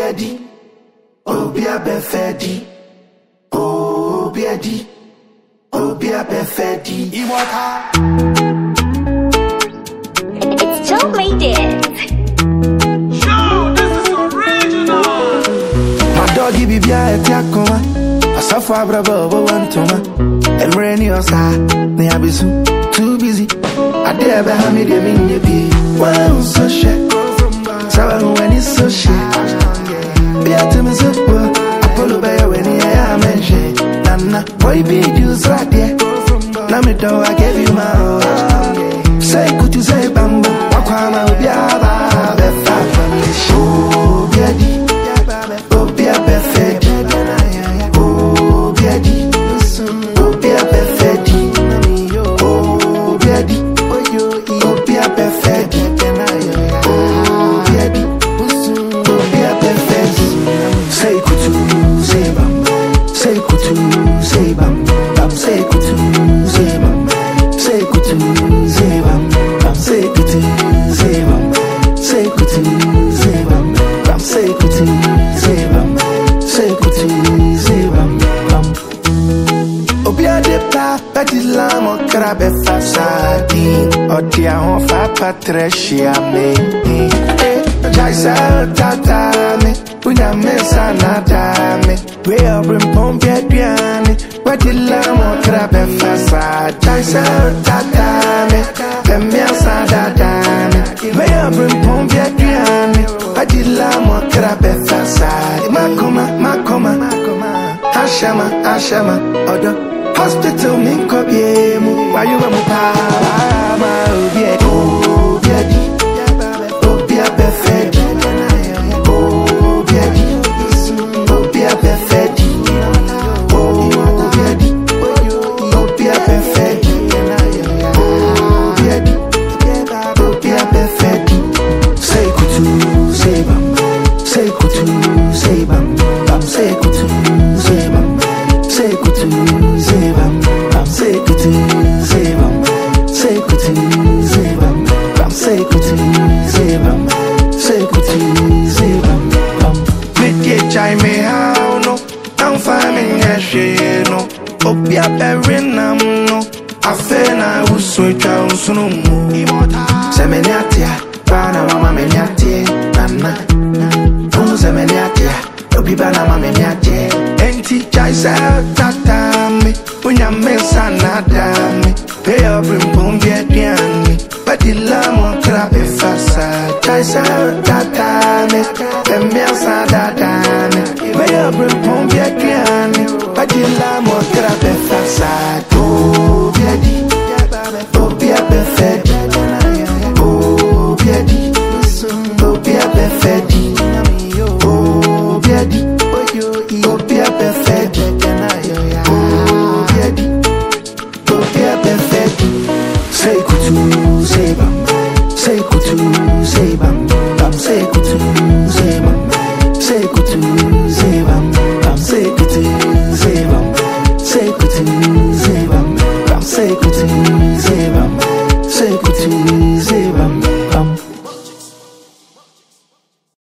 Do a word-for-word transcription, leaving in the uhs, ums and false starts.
Obiadi, Obia Befedi, Obiadi, Obia Befedi, Iwaka. It's Joe made it. Yo, this is original. My doggy be bia etiakoma. Asafa bravo wantoma. I'm rainy osa. Me abisu too busy. I dare be ha me de minye bi. Wow, so shit. Sawa when it's so shit. Be at me so poor. Apollo bay when he I mention. Nana, boy be you so there. Now me do I give you my all. Say could you say bamba? Wakama ubiaba befa. Oh, biadi. Oh, bia befedi. Oh, biadi. Oh, bia befedi. Oh, biadi. Oh, bia befedi. Oh, biadi. Oh, bia befedi. Say kutu, say bam. Say kutu, say bam. Bam say kutu, say bam. Say kutu, say bam. Bam say kutu, say bam. Say kutu, say bam. Bam say kutu, say bam. Say kutu, say bam. Bam. Obia de pa, petit lamo krabe fasadi. Odia on fa patrecia me. Jaisa tata me, unya me sanada me. We are bring pompe piani, petit lamo krabe fasadi. Jaisa tata me, pemia sanada me. We are bring pompe piani, petit lamo krabe fasadi. Makoma, makoma, makoma. Ashama, ashama, odo. Hospital min kobiemu, why you a mupa, ma obie, obiadi, obia befedi, obiadi, obia befedi, obiadi, obia befedi, obiadi, obia befedi. Say kutu, say bam, say kutu, say bam, bam say kutu, say bam, say kutu, say bam, bam say kutu, say bam, say kutu, say bam, bam say kutu, say bam, say kutu, say bam, bam. Make it chai me how no, I'm finding a shade no, obia berin nam no, I feel na usu cha usu no mu. Semeniatia, bana mama meniatia, nana, umu semeniatia, obi bana mama meniatia. Enti chai sa tata me, unya me sanada me, pay up in pombia diani, but the lamo krabe fasa. Chai sa tata me, pemia sanada me, pay up in pombia diani, but the lamo krabe fasa.